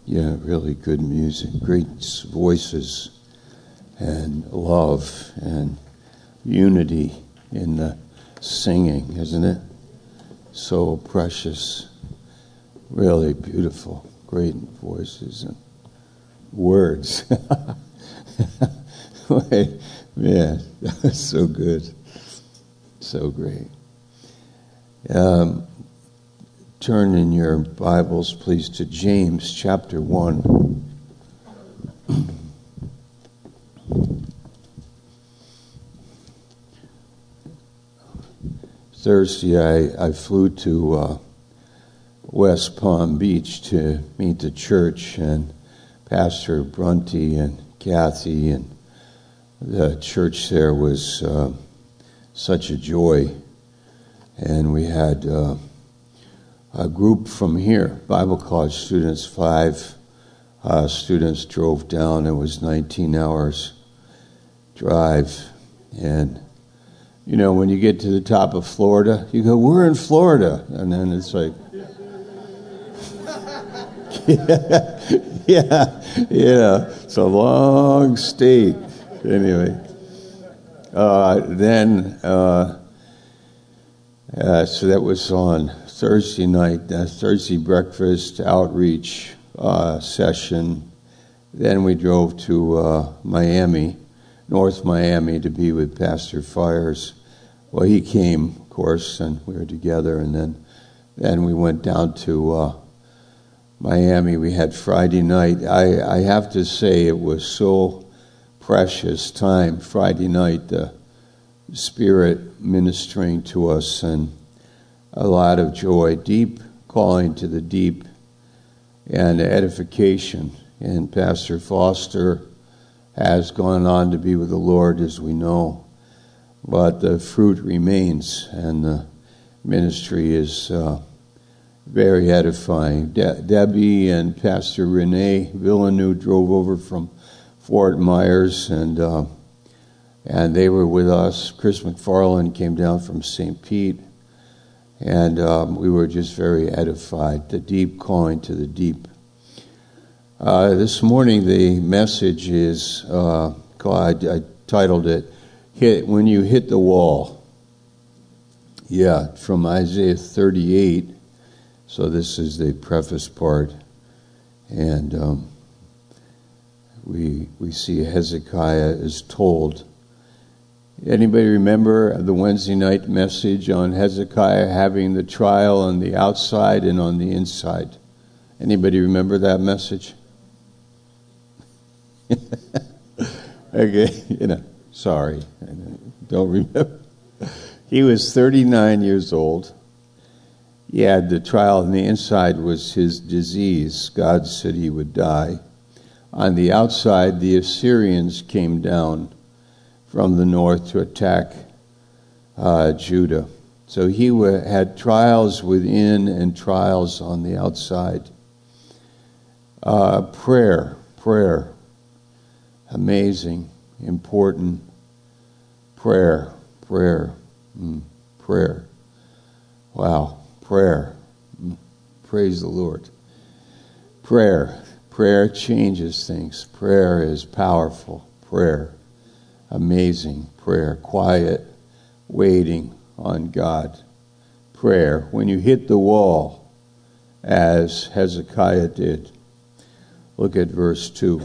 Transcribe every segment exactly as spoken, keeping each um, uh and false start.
Yeah, really good music, great voices, and love and unity in the singing, isn't it? So precious, really beautiful, great voices and words. Wait, man, that was so good, so great. Um, turn in your Bibles, please, to James chapter one. Thursday, I, I flew to uh, West Palm Beach to meet the church, and Pastor Brunty and Kathy, and the church there was uh, such a joy. And we had uh, a group from here, Bible college students, five uh, students drove down. It was nineteen hours drive. And, you know, when you get to the top of Florida, you go, we're in Florida. And then it's like, yeah, yeah, yeah, it's a long state. Anyway, uh, then, uh, uh, so that was on Thursday night, uh, Thursday breakfast, outreach uh, session. Then we drove to uh, Miami, North Miami, to be with Pastor Fires. Well, he came, of course, and we were together. And then, then we went down to uh, Miami. We had Friday night. I, I have to say it was so precious time, Friday night, the Spirit ministering to us, and a lot of joy, deep calling to the deep, and edification. And Pastor Foster has gone on to be with the Lord, as we know, but the fruit remains, and the ministry is uh, very edifying. De- Debbie and Pastor Renee Villeneuve drove over from Fort Myers, and uh, and they were with us. Chris McFarland came down from Saint Pete, and um, we were just very edified. The deep calling to the deep. Uh, this morning, the message is uh, called, I, I titled it, "Hit When You Hit the Wall." Yeah, from Isaiah thirty-eight. So this is the preface part, and um, we we see Hezekiah is told. Anybody remember the Wednesday night message on Hezekiah having the trial on the outside and on the inside? Anybody remember that message? Okay, you know, sorry, I don't remember. He was thirty-nine years old. He had the trial on the inside was his disease. God said he would die. On the outside, the Assyrians came down from the north to attack uh, Judah. So he w- had trials within and trials on the outside. Uh, prayer, prayer, amazing, important. Prayer, prayer, mm, prayer. Wow, prayer. Mm, praise the Lord. Prayer, prayer changes things. Prayer is powerful. Prayer. Amazing prayer, quiet, waiting on God. Prayer, when you hit the wall, as Hezekiah did. Look at verse two.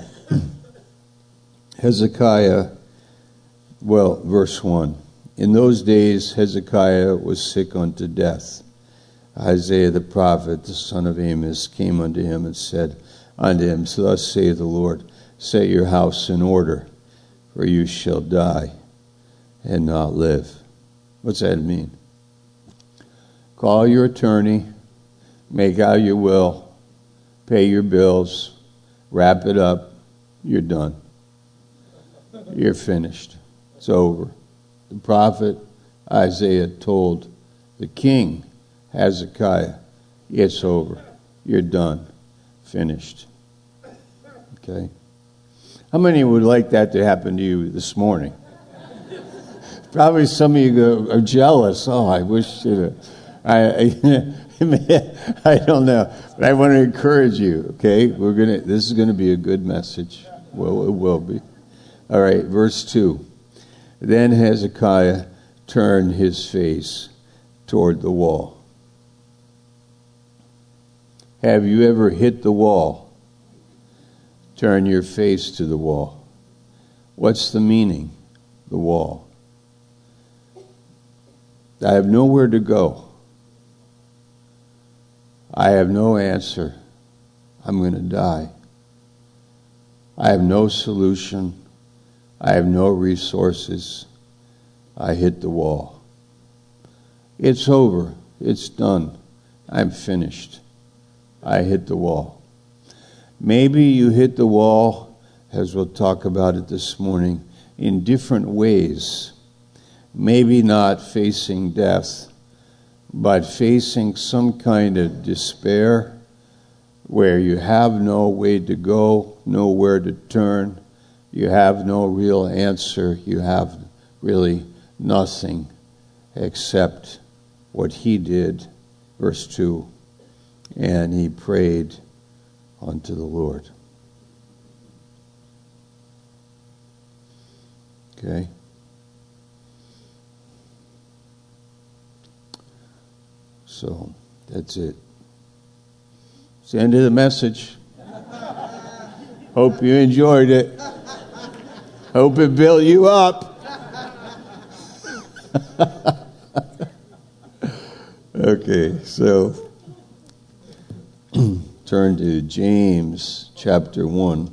Hezekiah, well, verse one. In those days Hezekiah was sick unto death. Isaiah the prophet, the son of Amos, came unto him and said unto him, So thus saith the Lord, set your house in order, for you shall die and not live. What's that mean? Call your attorney, make out your will, pay your bills, wrap it up, you're done. You're finished. It's over. The prophet Isaiah told the king Hezekiah, it's over. You're done. Finished. Okay? How many would like that to happen to you this morning? Probably some of you go, are jealous. Oh, I wish, you know, I, I I don't know, but I want to encourage you. Okay, we're gonna. This is going to be a good message. Well, it will be. All right, verse two. Then Hezekiah turned his face toward the wall. Have you ever hit the wall? Turn your face to the wall. What's the meaning? The wall. I have nowhere to go. I have no answer. I'm going to die. I have no solution. I have no resources. I hit the wall. It's over. It's done. I'm finished. I hit the wall. Maybe you hit the wall, as we'll talk about it this morning, in different ways. Maybe not facing death, but facing some kind of despair where you have no way to go, nowhere to turn. You have no real answer. You have really nothing except what he did. Verse two, and he prayed unto the Lord. Okay. So that's it. It's the end of the message. Hope you enjoyed it. Hope it built you up. Okay, so turn to James chapter one.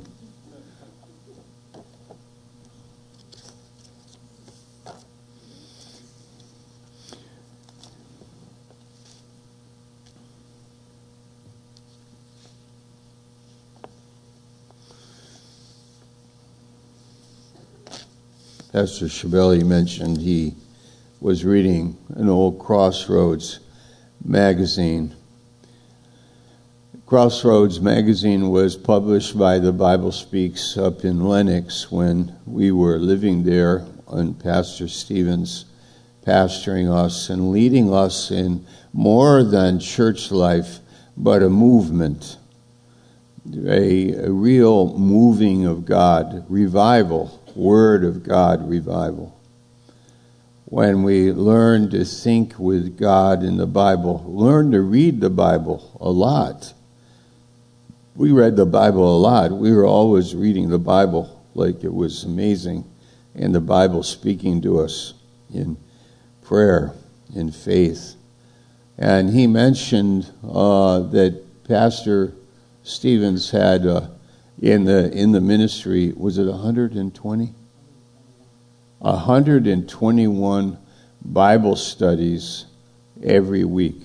Pastor Shabelli mentioned he was reading an old Crossroads magazine. Crossroads magazine was published by the Bible Speaks up in Lenox when we were living there, and Pastor Stevens pastoring us and leading us in more than church life, but a movement, a, a real moving of God, revival, Word of God revival. When we learn to think with God in the Bible, learn to read the Bible a lot. We read the Bible a lot. We were always reading the Bible like it was amazing, and the Bible speaking to us in prayer, in faith. And he mentioned uh, that Pastor Stevens had uh, in the in the ministry, was it one hundred twenty? one hundred twenty-one Bible studies every week,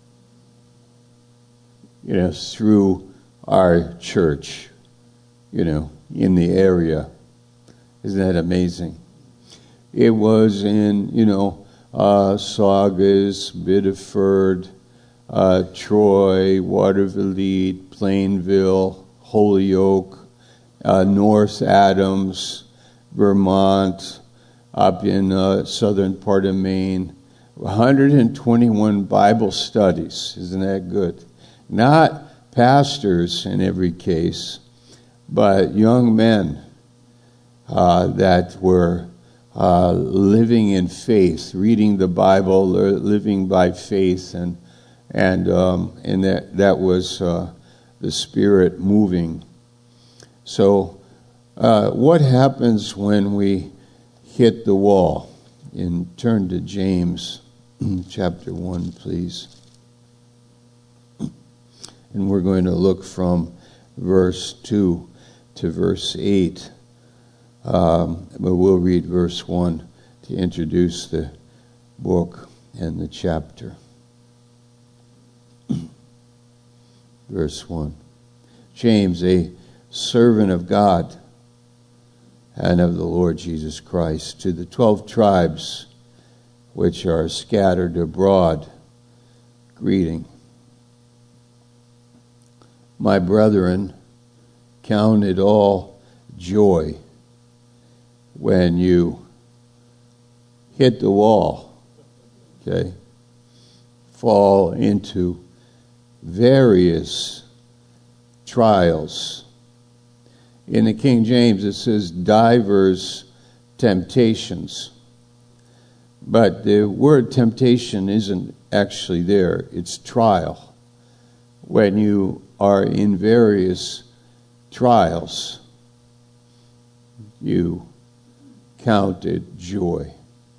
you know, through our church, you know, in the area. Isn't that amazing? It was in, you know, uh, Saugus, Biddeford, uh, Troy, Waterville, Plainville, Holyoke, uh, North Adams, Vermont, up in uh, southern part of Maine. one hundred twenty-one Bible studies. Isn't that good? Not pastors in every case, but young men uh, that were uh, living in faith, reading the Bible, living by faith, and and um, and that that was uh, the Spirit moving. So, uh, what happens when we hit the wall? And turn to James chapter one, please. And we're going to look from verse two to verse eight. Um, but we'll read verse one to introduce the book and the chapter. Verse one. James, a servant of God and of the Lord Jesus Christ, to the twelve tribes which are scattered abroad, greeting. My brethren, count it all joy when you hit the wall, okay? Fall into various trials. In the King James, it says divers temptations. But the word temptation isn't actually there. It's trial. When you are in various trials, you count it joy.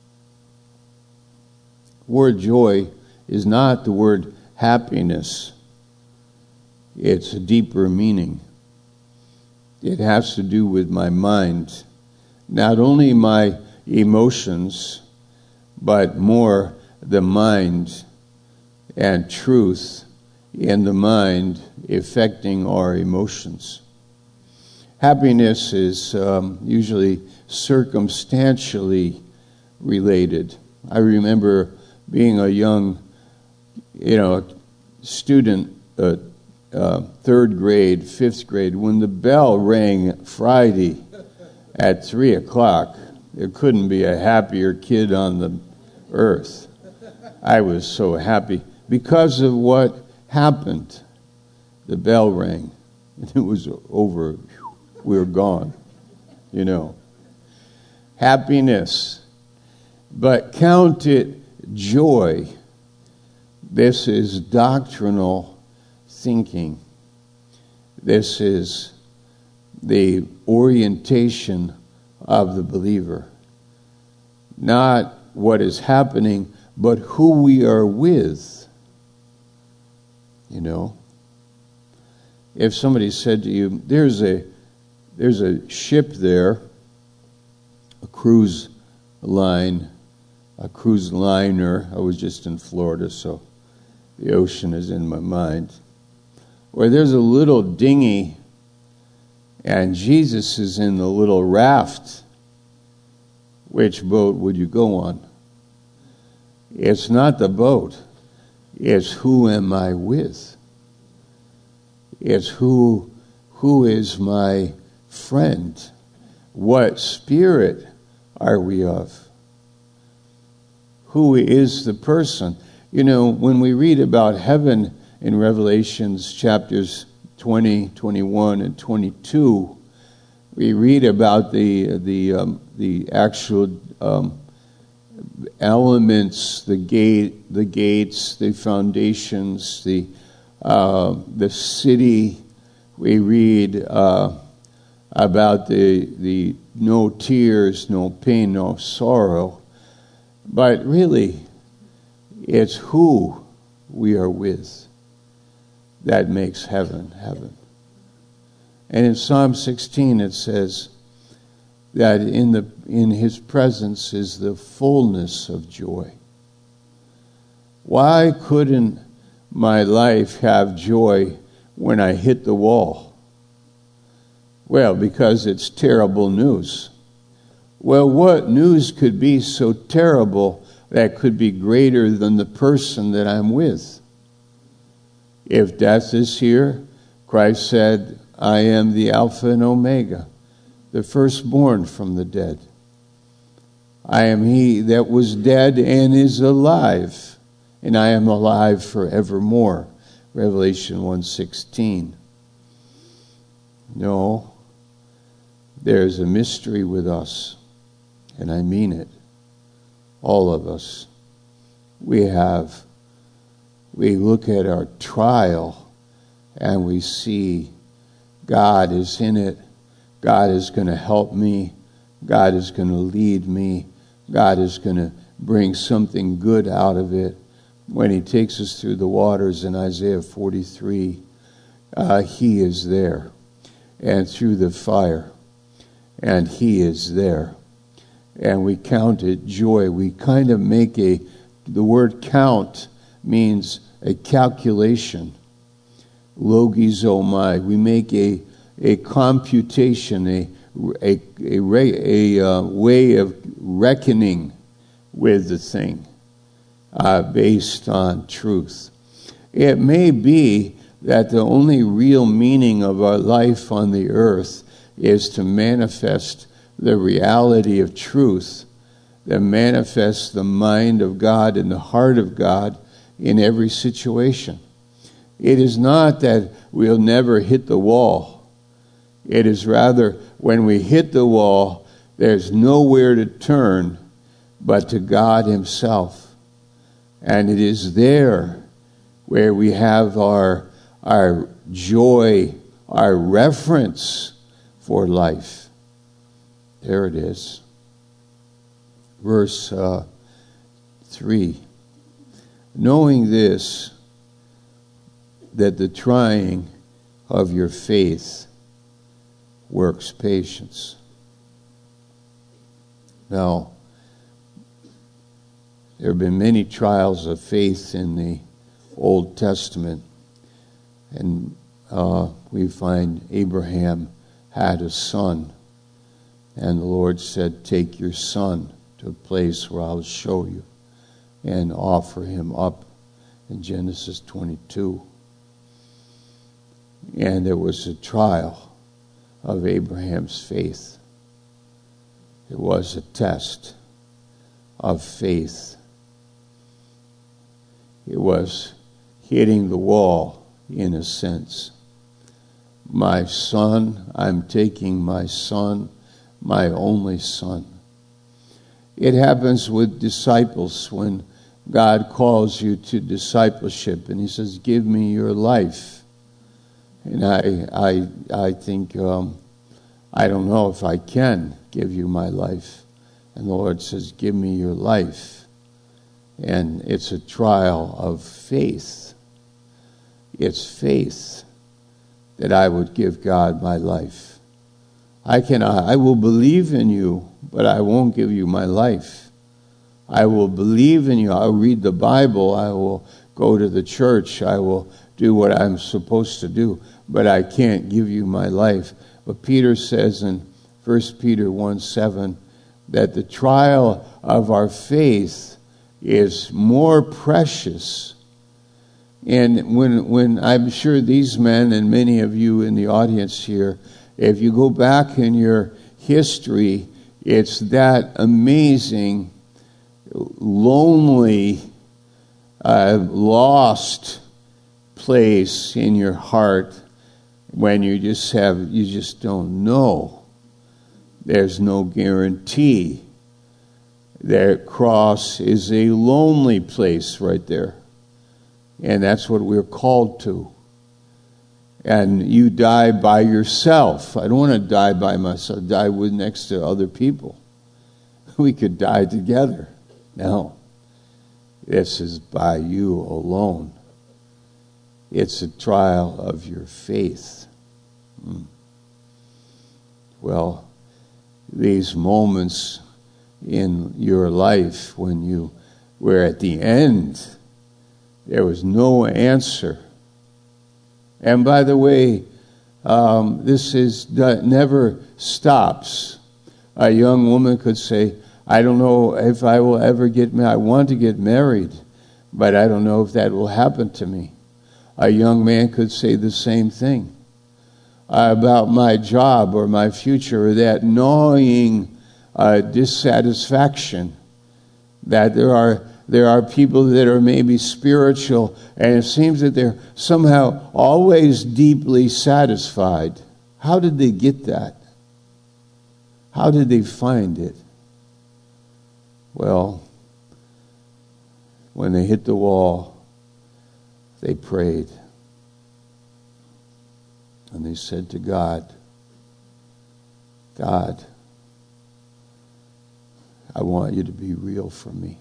The word joy is not the word happiness. It's a deeper meaning. It has to do with my mind. Not only my emotions, but more the mind and truth in the mind affecting our emotions. Happiness is um, usually circumstantially related. I remember being a young, you know, student, uh, uh, third grade, fifth grade, when the bell rang Friday at three o'clock. There couldn't be a happier kid on the earth. I was so happy because of what happened. The bell rang. It was over. We were gone, you know. Happiness. But count it joy. This is doctrinal thinking. This is the orientation of the believer. Not what is happening, but who we are with. You know, if somebody said to you, there's a there's a ship there, a cruise line, a cruise liner. I was just in Florida, so the ocean is in my mind. Or there's a little dinghy, and Jesus is in the little raft. Which boat would you go on? It's not the boat. It's who am I with? It's who who is my friend? What spirit are we of? Who is the person? You know, when we read about heaven in Revelations chapters twenty, twenty-one, and twenty-two, we read about the the um, the actual um, elements, the gate, the gates, the foundations, the uh, the city. We read uh, about the the no tears, no pain, no sorrow. But really, it's who we are with that makes heaven heaven. And in Psalm sixteen it says that in the in his presence is the fullness of joy. Why couldn't my life have joy when I hit the wall? Well, because it's terrible news. Well, what news could be so terrible that could be greater than the person that I'm with? If death is here, Christ said, I am the Alpha and Omega, the firstborn from the dead. I am he that was dead and is alive, and I am alive forevermore. Revelation one sixteen. No, there's a mystery with us, and I mean it. All of us. We have, we look at our trial, and we see God is in it. God is going to help me. God is going to lead me. God is going to bring something good out of it. When he takes us through the waters in Isaiah forty-three, uh, he is there. And through the fire, and he is there. And we count it joy. We kind of make a, the word count means a calculation. Logizomai. We make a a computation, a a a, a, a uh, way of reckoning with the thing uh, based on truth. It may be that the only real meaning of our life on the earth is to manifest the reality of truth, that manifests the mind of God and the heart of God in every situation. It is not that we'll never hit the wall. It is rather when we hit the wall, there's nowhere to turn but to God himself. And it is there where we have our, our joy, our reverence for life. There it is. Verse uh, three. Knowing this, that the trying of your faith works patience. Now, there have been many trials of faith in the Old Testament, and uh, we find Abraham had a son, and the Lord said, take your son to a place where I'll show you, and offer him up in Genesis twenty-two. And there was a trial of Abraham's faith. It was a test of faith. It was hitting the wall in a sense. My son, I'm taking my son, my only son. It happens with disciples when God calls you to discipleship and he says, give me your life. And I I, I think, um, I don't know if I can give you my life. And the Lord says, give me your life. And it's a trial of faith. It's faith that I would give God my life. I can, I will believe in you, but I won't give you my life. I will believe in you. I'll read the Bible. I will go to the church. I will do what I'm supposed to do, but I can't give you my life. But Peter says in First Peter one seven that the trial of our faith is more precious. And when when I'm sure these men and many of you in the audience here, if you go back in your history, it's that amazing, lonely, uh, lost place in your heart when you just have, you just don't know. There's no guarantee. That cross is a lonely place right there. And that's what we're called to. And you die by yourself. I don't want to die by myself, die with next to other people. We could die together. No. This is by you alone. It's a trial of your faith. Hmm. Well, these moments in your life when you were at the end, there was no answer. And by the way, um, this is that never stops. A young woman could say, I don't know if I will ever get married. I want to get married, but I don't know if that will happen to me. A young man could say the same thing about my job or my future, or that gnawing uh, dissatisfaction that there are there are people that are maybe spiritual, and it seems that they're somehow always deeply satisfied. How did they get that? How did they find it? Well, when they hit the wall, they prayed. And they said to God, God, I want you to be real for me.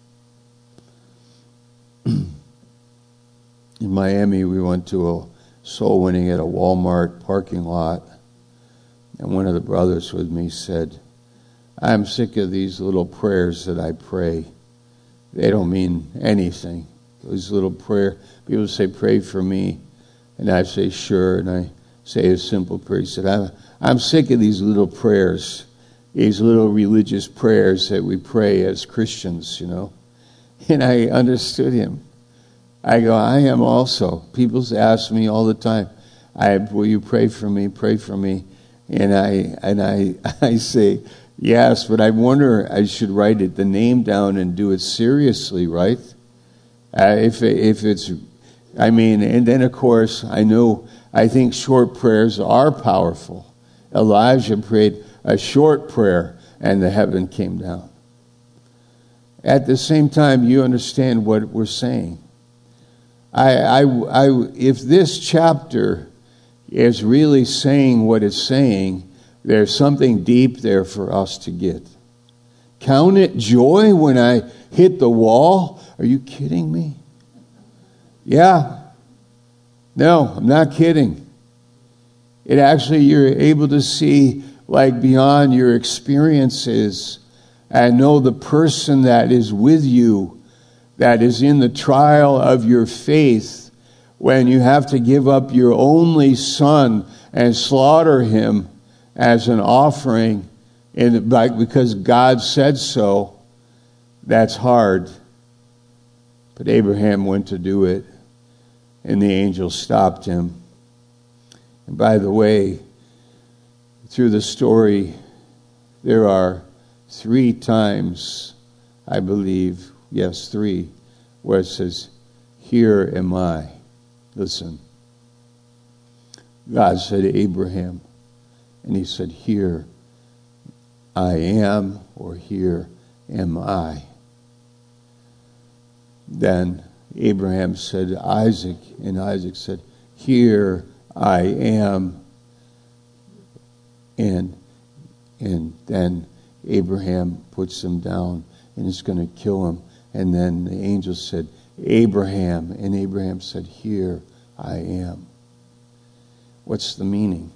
In Miami, we went to a soul winning at a Walmart parking lot. And one of the brothers with me said, I'm sick of these little prayers that I pray. They don't mean anything. Those little prayer, people say, pray for me. And I say, sure. And I say a simple prayer. He said, I'm, I'm sick of these little prayers, these little religious prayers that we pray as Christians, you know. And I understood him. I go, I am also. People ask me all the time, I, will you pray for me, pray for me? And I and I I say, yes, but I wonder, I should write it, the name down and do it seriously, right? Uh, if if it's I mean, and then of course, I know, I think short prayers are powerful. Elijah prayed a short prayer and the heaven came down. At the same time, you understand what we're saying. I, I, I, if this chapter is really saying what it's saying, there's something deep there for us to get. Count it joy when I hit the wall? Are you kidding me? Yeah. No, I'm not kidding. It actually, you're able to see like beyond your experiences and know the person that is with you, that is in the trial of your faith, when you have to give up your only son and slaughter him as an offering in, like, because God said so. That's hard. But Abraham went to do it, and the angel stopped him. And by the way, through the story, there are three times, I believe, yes, three, where it says, "Here am I." Listen. God said to Abraham, and he said, "Here I am," or "Here am I." Then Abraham said to Isaac, and Isaac said, "Here I am." And and then Abraham puts him down and is going to kill him. And then the angel said, "Abraham." And Abraham said, "Here I am." What's the meaning?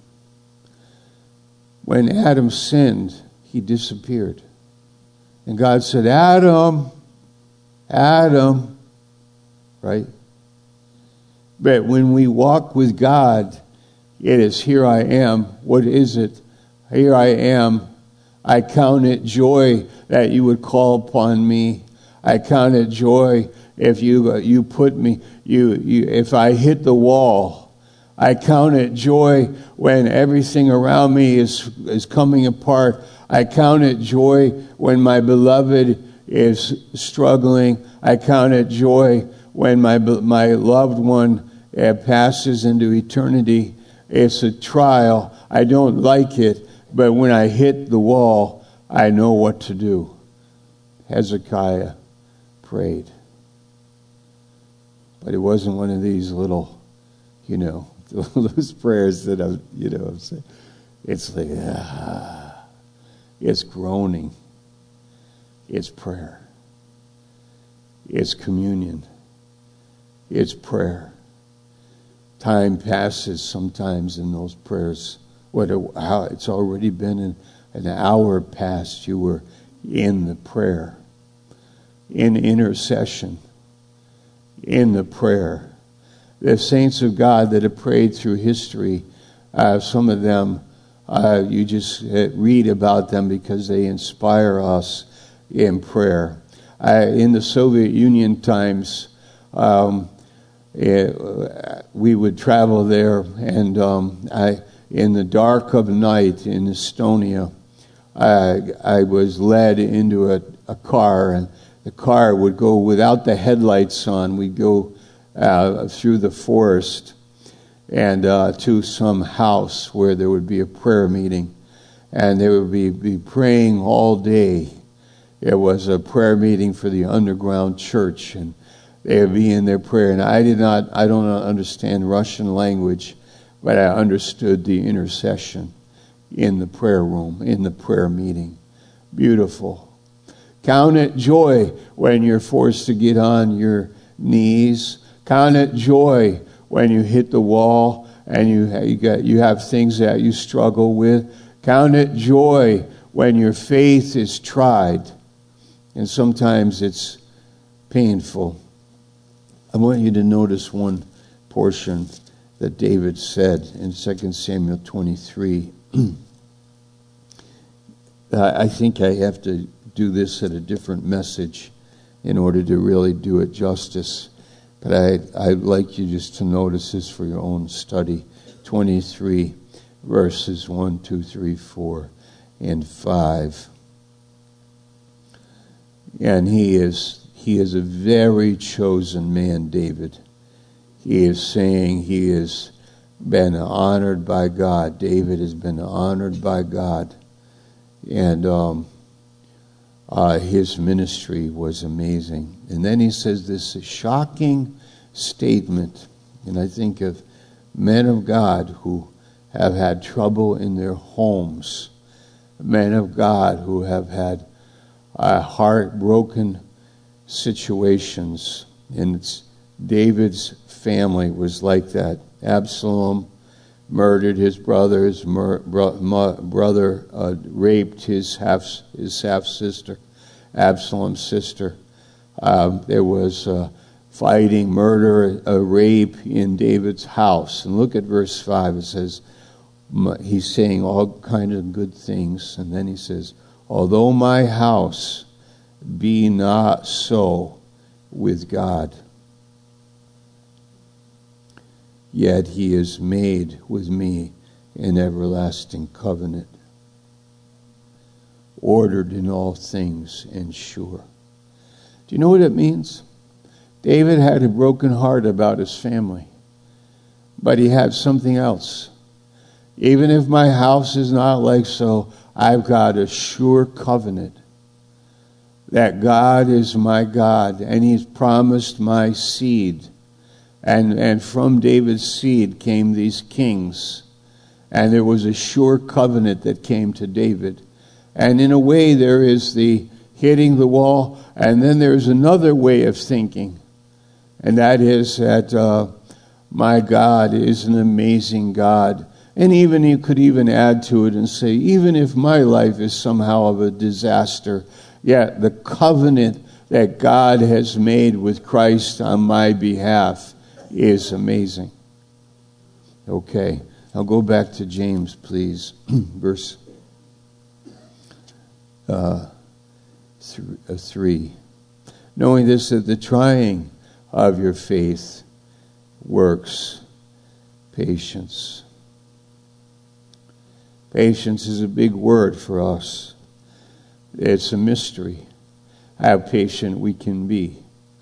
When Adam sinned, he disappeared. And God said, "Adam, Adam," right? But when we walk with God, it is, "Here I am." What is it? Here I am. I count it joy that you would call upon me. I count it joy if you you put me, you, you if I hit the wall. I count it joy when everything around me is is coming apart. I count it joy when my beloved is struggling. I count it joy when my my loved one uh, passes into eternity. It's a trial. I don't like it, but when I hit the wall, I know what to do. Hezekiah prayed. But it wasn't one of these little, you know, those prayers that I, you know, I'm saying. It's like, ah, it's groaning. It's prayer. It's communion. It's prayer. Time passes sometimes in those prayers. What a, how it's already been an, an hour past. You were in the prayer, in intercession, in the prayer. The saints of God that have prayed through history, uh, some of them, uh, you just read about them because they inspire us in prayer. Uh, in the Soviet Union times, um, it, we would travel there, and um, I, in the dark of night in Estonia, I, I was led into a, a car, and the car would go without the headlights on. We'd go uh, through the forest and uh, to some house where there would be a prayer meeting, and they would be, be praying all day. It was a prayer meeting for the underground church, and they would be in their prayer. And I did not, I don't understand Russian language, but I understood the intercession in the prayer room, in the prayer meeting. Beautiful. Count it joy when you're forced to get on your knees. Count it joy when you hit the wall and you you got you have things that you struggle with. Count it joy when your faith is tried, and sometimes it's painful. I want you to notice one portion that David said in Second Samuel twenty-three. I think I have to do this at a different message in order to really do it justice. But I, I'd like you just to notice this for your own study. twenty-three, verses one, two, three, four, and five. And he is he is a very chosen man, David. he is saying he has been honored by God. David has been honored by God. And um, uh, his ministry was amazing. And then he says this shocking statement. And I think of men of God who have had trouble in their homes. Men of God who have had uh, heartbroken situations. And it's, David's family was like that. Absalom murdered his brother. His mur- bro- mu- brother uh, raped his half his half sister, Absalom's sister. Um, there was uh, fighting, murder, a rape in David's house. And look at verse five. It says he's saying all kinds of good things, and then he says, "Although my house be not so with God, yet he has made with me an everlasting covenant, ordered in all things and sure." Do you know what it means? David had a broken heart about his family, but he had something else. Even if my house is not like so, I've got a sure covenant that God is my God, and he's promised my seed. And and from David's seed came these kings. And there was a sure covenant that came to David. And in a way there is the hitting the wall, and then there's another way of thinking. And that is that uh, my God is an amazing God. And even you could even add to it and say, even if my life is somehow of a disaster, yet the covenant that God has made with Christ on my behalf is amazing. Okay, I'll go back to James, please. Verse uh, th- uh, three. Knowing this, that the trying of your faith works patience. Patience is a big word for us. It's a mystery how patient we can be.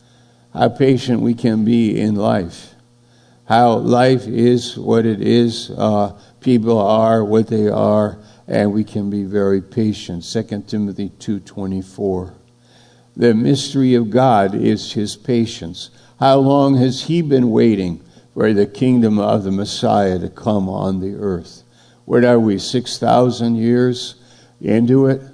How patient we can be in life. How life is what it is. Uh, people are what they are. And we can be very patient. Second Timothy two twenty-four. The mystery of God is his patience. How long has he been waiting for the kingdom of the Messiah to come on the earth? What are we, six thousand years into it?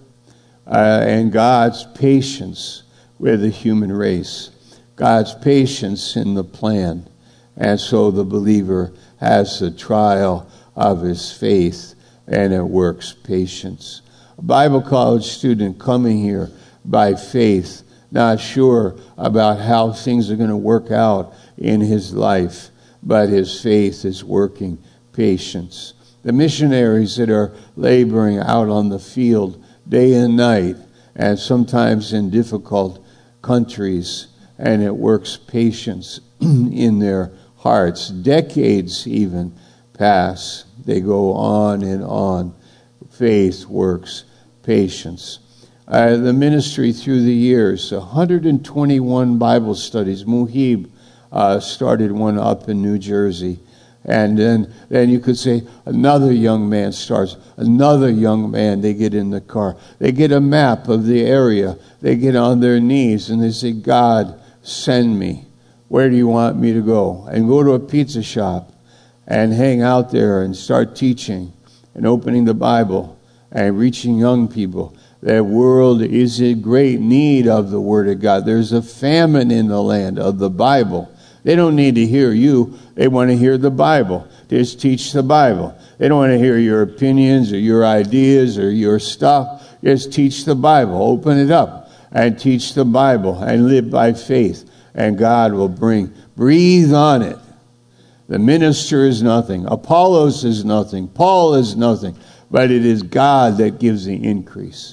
Uh, and God's patience with the human race. God's patience in the plan. And so the believer has the trial of his faith, and it works patience. A Bible college student coming here by faith, not sure about how things are going to work out in his life, but his faith is working patience. The missionaries that are laboring out on the field day and night, and sometimes in difficult countries, and it works patience in their hearts. Decades even pass. They go on and on. Faith works patience. Uh, the ministry through the years, one hundred twenty-one Bible studies. Muhib uh, started one up in New Jersey. And then, then you could say another young man starts, another young man, they get in the car. They get a map of the area. They get on their knees and they say, God, send me. Where do you want me to go? And go to a pizza shop and hang out there and start teaching and opening the Bible and reaching young people. The world is in great need of the Word of God. There's a famine in the land of the Bible. They don't need to hear you. They want to hear the Bible. Just teach the Bible. They don't want to hear your opinions or your ideas or your stuff. Just teach the Bible. Open it up and teach the Bible and live by faith. And God will bring, breathe on it. The minister is nothing. Apollos is nothing. Paul is nothing. But it is God that gives the increase.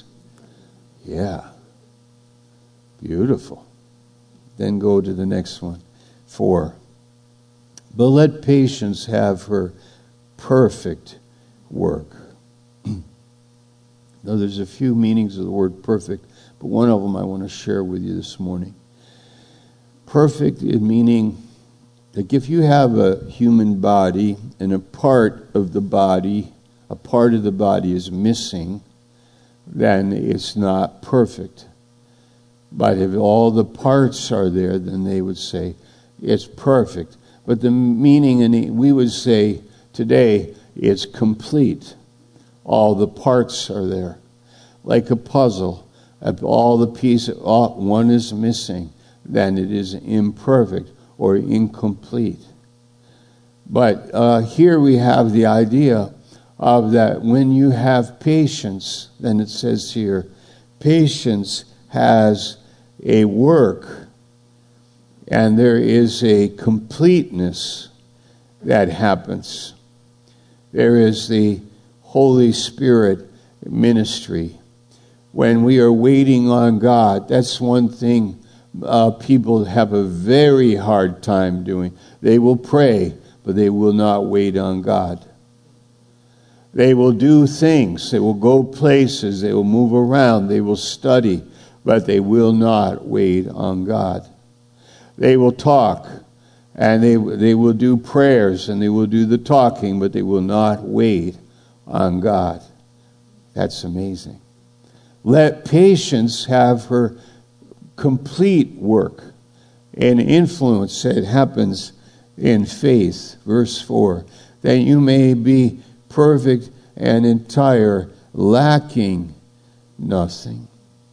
Yeah. Beautiful. Then go to the next one. Four. But let patience have her perfect work. Now there's a few meanings of the word perfect, but one of them I want to share with you this morning. Perfect in meaning Like if you have a human body and a part of the body, a part of the body is missing, then it's not perfect. But if all the parts are there, then they would say it's perfect. But the meaning, in we would say today, it's complete. All the parts are there. Like a puzzle, if all the pieces, one is missing, then it is imperfect or incomplete. But uh, here we have the idea of that when you have patience, then it says here, patience has a work, and there is a completeness that happens. There is the Holy Spirit ministry. When we are waiting on God, that's one thing uh, people have a very hard time doing. They will pray, but they will not wait on God. They will do things. They will go places. They will move around. They will study, but they will not wait on God. They will talk, and they they will do prayers, and they will do the talking, but they will not wait on God. That's amazing. Let patience have her complete work and influence that happens in faith. Verse four, that you may be perfect and entire, lacking nothing.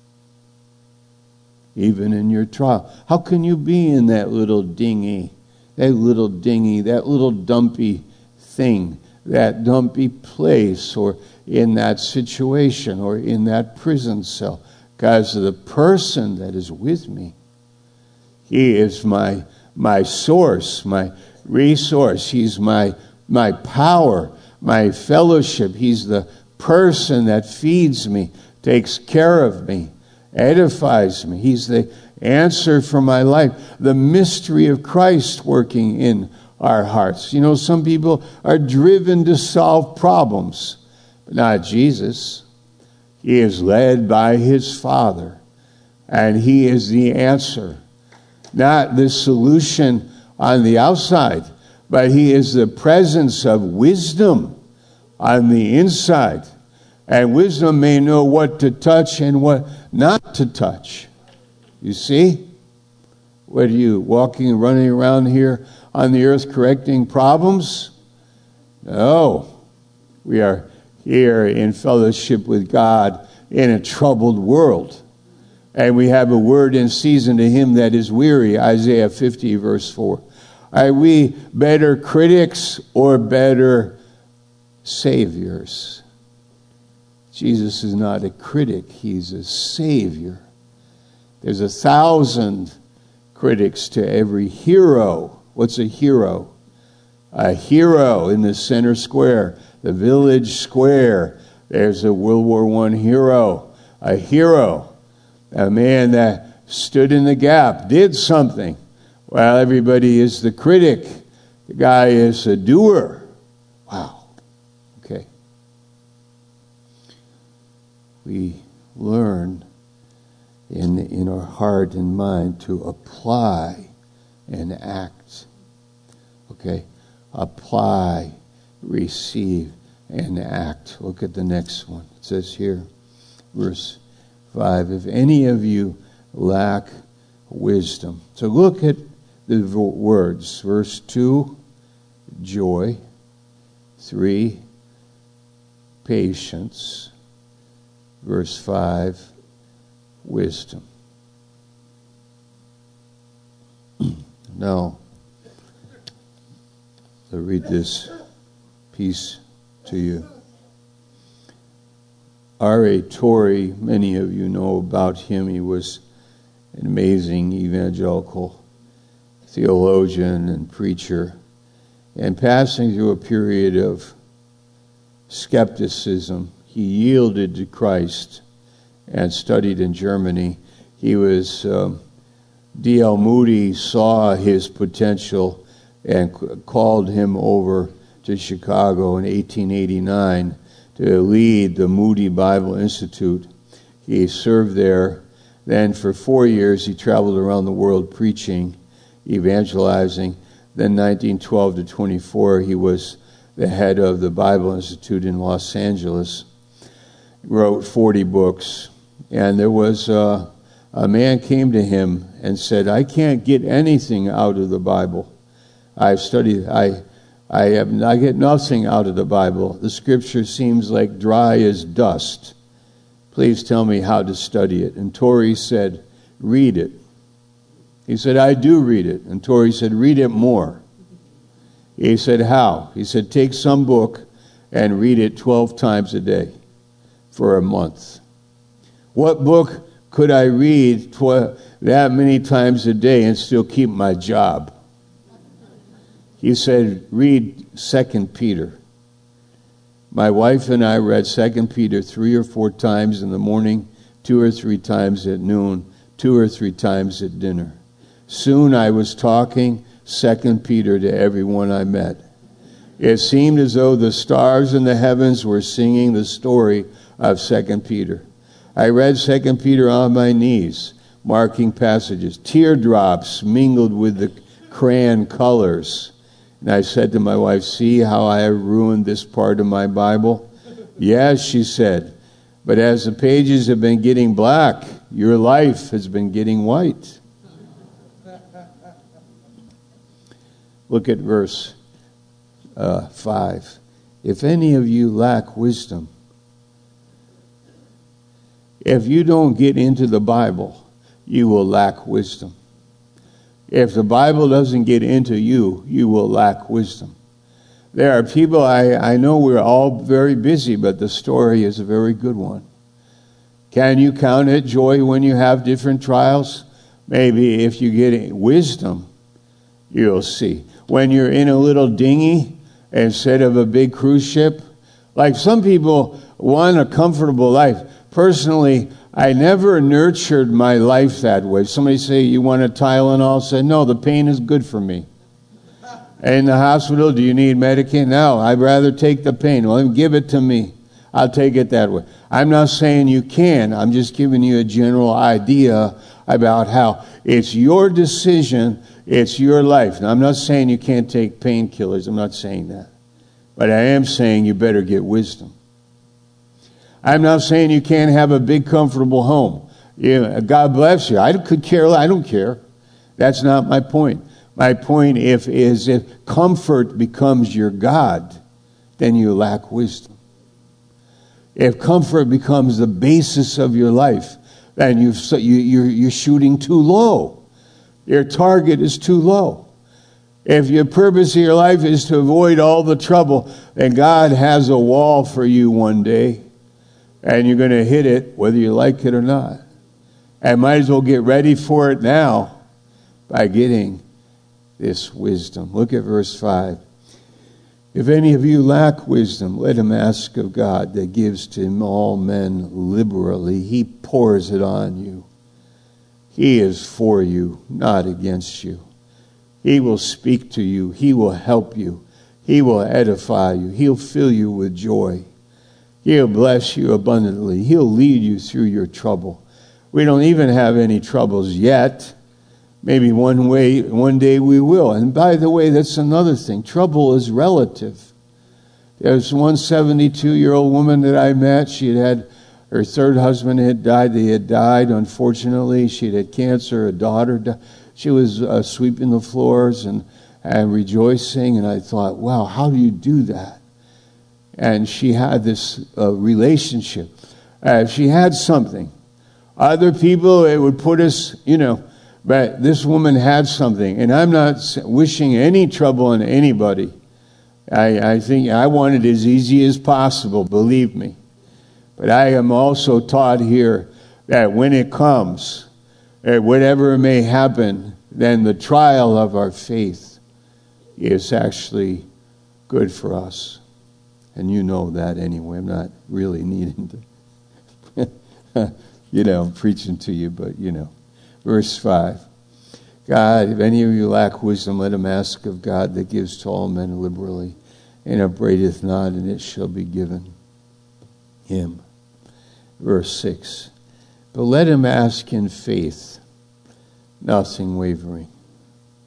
Even in your trial. How can you be in that little dinghy, that little dinghy, that little dumpy thing, that dumpy place, or in that situation, or in that prison cell? Because of the person that is with me. He is my my source, my resource. He's my my power, my fellowship. He's the person that feeds me, takes care of me, edifies me. He's the answer for my life. The mystery of Christ working in our hearts. You know, some people are driven to solve problems, but not Jesus. He is led by his Father, and he is the answer. Not the solution on the outside, but he is the presence of wisdom on the inside. And wisdom may know what to touch and what not to touch. You see? What are you, walking and running around here on the earth correcting problems? No. We are here in fellowship with God in a troubled world. And we have a word in season to him that is weary. Isaiah fifty, verse four. Are we better critics or better saviors? Jesus is not a critic. He's a savior. There's a thousand critics to every hero. What's a hero? A hero in the center square, the village square. There's a World War One hero. A hero. A man that stood in the gap, did something. Well, everybody is the critic. The guy is a doer. Wow. Okay. We learn in, in our heart and mind to apply and act. Okay? Apply, receive, and act. Look at the next one. It says here, verse five, if any of you lack wisdom. So look at the words. Verse two, joy. three, patience. Verse five, wisdom. Now, I'll read this piece to you. R A Torrey, many of you know about him. He was an amazing evangelical theologian and preacher. And passing through a period of skepticism, he yielded to Christ and studied in Germany. He was, um, D L Moody saw his potential and c- called him over to Chicago in eighteen eighty-nine to lead the Moody Bible Institute. He served there. Then for four years he traveled around the world preaching, evangelizing. Then nineteen twelve to twenty-four, he was the head of the Bible Institute in Los Angeles. He wrote forty books. And there was uh, a man came to him and said, I can't get anything out of the Bible. I've studied, I I have I get nothing out of the Bible. The scripture seems like dry as dust. Please tell me how to study it. And Torrey said, read it. He said, I do read it. And Torrey said, read it more. He said, how? He said, take some book and read it twelve times a day for a month. What book could I read tw- that many times a day and still keep my job? He said, read Second Peter. My wife and I read Second Peter three or four times in the morning, two or three times at noon, two or three times at dinner. Soon I was talking Second Peter to everyone I met. It seemed as though the stars in the heavens were singing the story of Second Peter. I read Second Peter on my knees, marking passages. Teardrops mingled with the crayon colors. And I said to my wife, see how I have ruined this part of my Bible? Yes, she said, but as the pages have been getting black, your life has been getting white. Look at verse uh, five. If any of you lack wisdom, if you don't get into the Bible, you will lack wisdom. If the Bible doesn't get into you, you will lack wisdom. There are people, I, I know we're all very busy, but the story is a very good one. Can you count it joy when you have different trials? Maybe if you get wisdom, you'll see. When you're in a little dinghy instead of a big cruise ship, like some people want a comfortable life. Personally, I never nurtured my life that way. Somebody say, you want a Tylenol? I say, no, the pain is good for me. In the hospital, do you need Medicaid? No, I'd rather take the pain. Well, give it to me. I'll take it that way. I'm not saying you can. I'm just giving you a general idea about how it's your decision, it's your life. Now, I'm not saying you can't take painkillers. I'm not saying that. But I am saying you better get wisdom. I'm not saying you can't have a big, comfortable home. Yeah, God bless you. I could care. I don't care. That's not my point. My point if, is if comfort becomes your God, then you lack wisdom. If comfort becomes the basis of your life, then you've, you, you're, you're shooting too low. Your target is too low. If your purpose of your life is to avoid all the trouble, then God has a wall for you one day. And you're going to hit it whether you like it or not. And might as well get ready for it now by getting this wisdom. Look at verse five. If any of you lack wisdom, let him ask of God that gives to all men liberally. He pours it on you. He is for you, not against you. He will speak to you. He will help you. He will edify you. He'll fill you with joy. He'll bless you abundantly. He'll lead you through your trouble. We don't even have any troubles yet. Maybe one way, one day we will. And by the way, that's another thing. Trouble is relative. There's one seventy-two-year-old woman that I met. She had had, her third husband had died. They had died, unfortunately. She had had cancer. A daughter died. She was uh, sweeping the floors and, and rejoicing. And I thought, wow, how do you do that? And she had this uh, relationship. Uh, she had something. Other people, it would put us, you know, but this woman had something. And I'm not wishing any trouble on anybody. I, I think I want it as easy as possible, believe me. But I am also taught here that when it comes, that whatever may happen, then the trial of our faith is actually good for us. And you know that anyway. I'm not really needing to, you know, preaching to you, but you know. Verse five. God, if any of you lack wisdom, let him ask of God that gives to all men liberally, and upbraideth not, and it shall be given him. Verse six. But let him ask in faith, nothing wavering.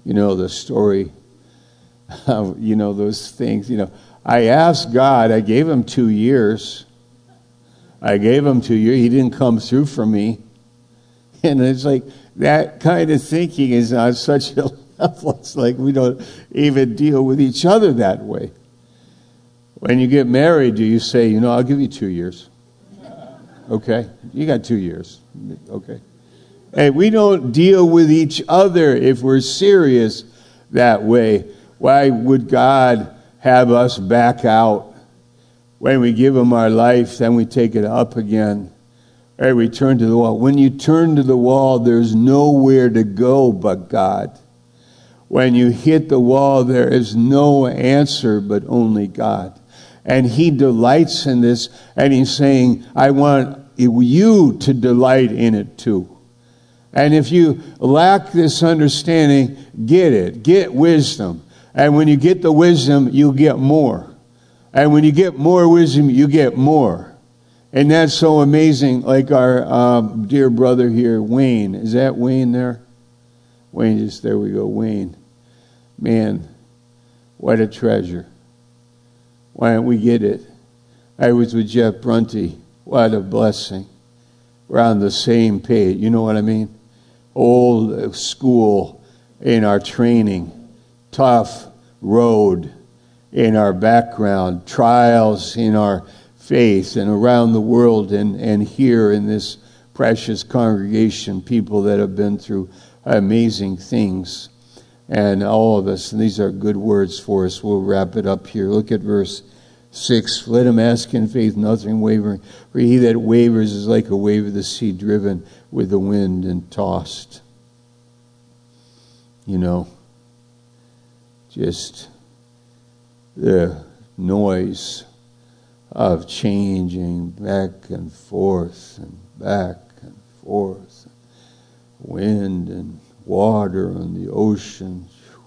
You know, the story of, you know, those things. You know, I asked God, I gave him two years. I gave him two years. He didn't come through for me. And it's like, that kind of thinking is on such a level. It's like we don't even deal with each other that way. When you get married, do you say, you know, I'll give you two years? Okay, you got two years. Okay. Hey, we don't deal with each other if we're serious that way. Why would God have us back out? When we give him our life, then we take it up again. Hey, we turn to the wall. When you turn to the wall, there's nowhere to go but God. When you hit the wall, there is no answer but only God. And he delights in this, and he's saying, I want you to delight in it too. And if you lack this understanding, get it. Get wisdom. And when you get the wisdom, you'll get more. And when you get more wisdom, you get more. And that's so amazing. Like our um, dear brother here, Wayne. Is that Wayne there? Wayne, just there we go, Wayne. Man, what a treasure. Why don't we get it? I was with Jeff Brunty. What a blessing. We're on the same page. You know what I mean? Old school in our training. Tough road in our background. Trials in our faith and around the world and, and here in this precious congregation. People that have been through amazing things. And all of us, and these are good words for us. We'll wrap it up here. Look at verse six. Let him ask in faith, nothing wavering. For he that wavers is like a wave of the sea driven with the wind and tossed. You know, just the noise of changing back and forth and back and forth. Wind and water on the ocean.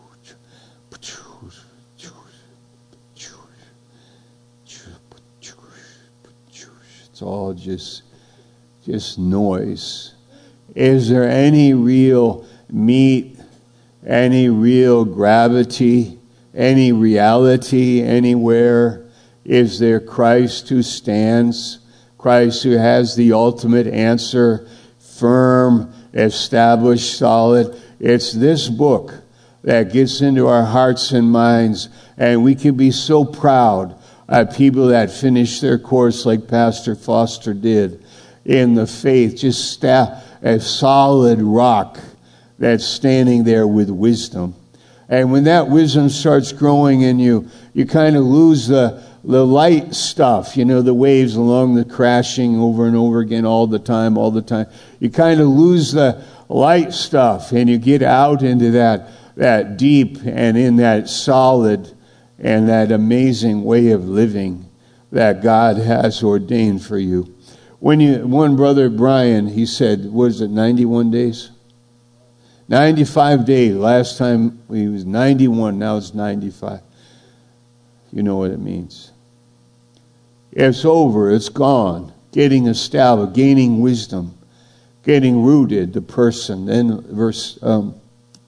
It's all just just noise. Is there any real meat, any real gravity, any reality anywhere? Is there Christ who stands? Christ who has the ultimate answer, firm, established, solid. It's this book that gets into our hearts and minds, and we can be so proud of people that finish their course like Pastor Foster did in the faith, just sta- a solid rock that's standing there with wisdom. And when that wisdom starts growing in you, you kind of lose the the light stuff, you know, the waves along the crashing over and over again all the time, all the time. You kind of lose the light stuff and you get out into that, that deep and in that solid and that amazing way of living that God has ordained for you. When you, one brother, Brian, he said, what is it, ninety-one days? ninety-five days. Last time he was ninety-one, now it's ninety-five. You know what it means. It's over. It's gone. Getting established, gaining wisdom, getting rooted, the person. Then verse um,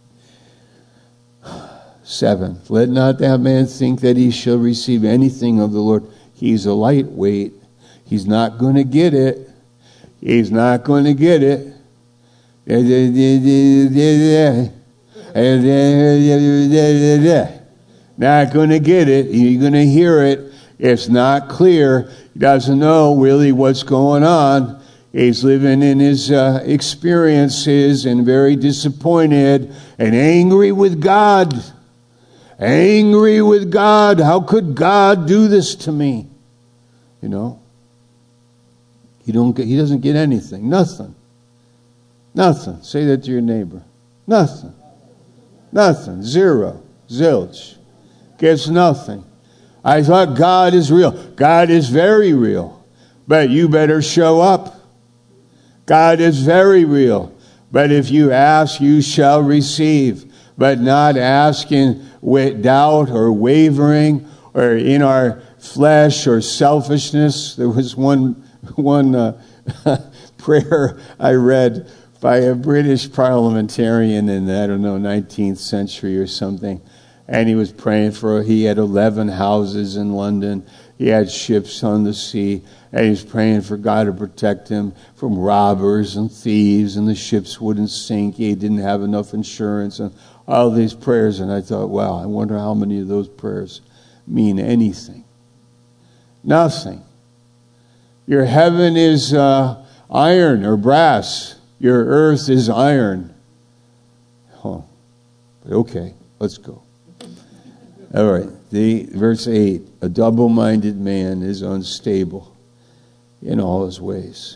seven. Let not that man think that he shall receive anything of the Lord. He's a lightweight. He's not going to get it. He's not going to get it. Not going to get it. You're going to hear it. It's not clear. He doesn't know really what's going on. He's living in his uh, experiences and very disappointed and angry with God. Angry with God. How could God do this to me? You know? He don't get, he doesn't get anything. Nothing. Nothing. Say that to your neighbor. Nothing. Nothing. Zero. Zilch. Gets nothing. I thought God is real. God is very real. But you better show up. God is very real. But if you ask, you shall receive. But not asking with doubt or wavering or in our flesh or selfishness. There was one, one uh, prayer I read by a British parliamentarian in, I don't know, nineteenth century or something. And he was praying for, he had eleven houses in London. He had ships on the sea. And he was praying for God to protect him from robbers and thieves, and the ships wouldn't sink. He didn't have enough insurance and all these prayers. And I thought, wow, I wonder how many of those prayers mean anything. Nothing. Your heaven is uh, iron or brass. Your earth is iron. Oh, okay, let's go. All right, the, verse eight, a double-minded man is unstable in all his ways.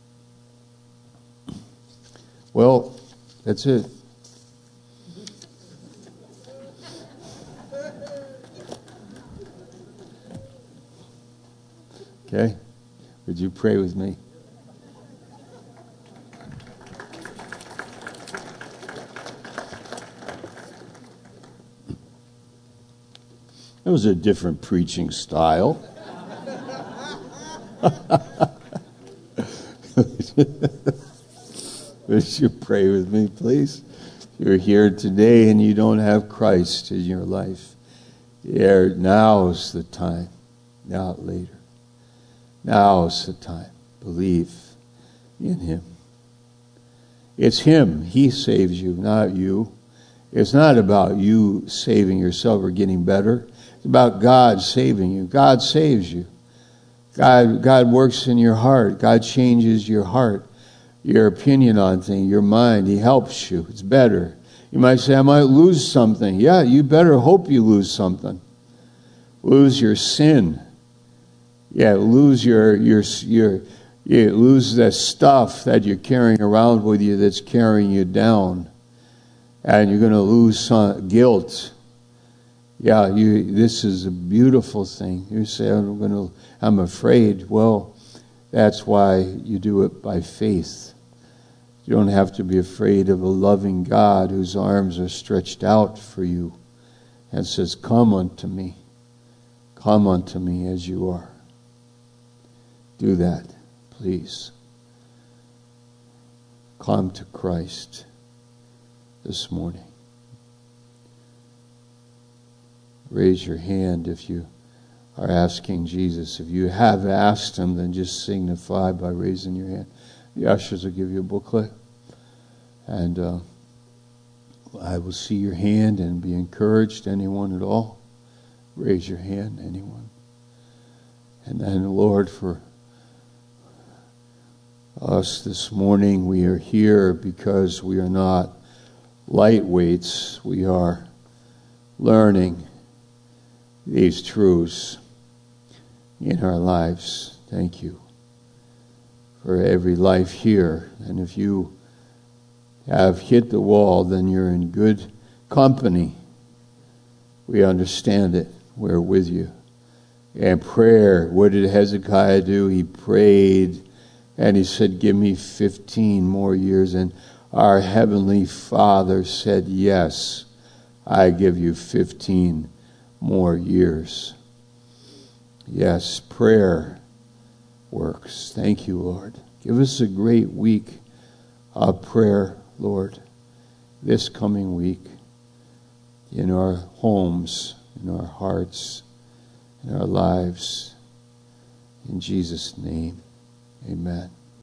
Well, that's it. Okay? Would you pray with me? That was a different preaching style. Would you pray with me, please? You're here today and you don't have Christ in your life. Yeah, now's the time, not later. Now's the time. Believe in Him. It's Him. He saves you, not you. It's not about you saving yourself or getting better. It's about God saving you. God saves you. God, God works in your heart. God changes your heart, your opinion on things, your mind. He helps you. It's better. You might say, I might lose something. Yeah, you better hope you lose something. Lose your sin. Yeah, lose your, your, your, you lose that stuff that you're carrying around with you that's carrying you down. And you're going to lose some guilt. Yeah, you. This is a beautiful thing. You say, I'm going to, I'm afraid. Well, that's why you do it by faith. You don't have to be afraid of a loving God whose arms are stretched out for you and says, come unto me. Come unto me as you are. Do that, please. Come to Christ this morning. Raise your hand if you are asking Jesus. If you have asked Him, then just signify by raising your hand. The ushers will give you a booklet. And uh, I will see your hand and be encouraged. Anyone at all? Raise your hand, anyone. And then, Lord, for us this morning, we are here because we are not lightweights. We are learning these truths in our lives. Thank you for every life here. And if you have hit the wall, then you're in good company. We understand it. We're with you. And prayer, what did Hezekiah do? He prayed and he said, give me fifteen more years. And our Heavenly Father said, yes, I give you fifteen more years. Yes, prayer works. Thank you, Lord. Give us a great week of prayer, Lord, this coming week in our homes, in our hearts, in our lives. In Jesus' name, amen.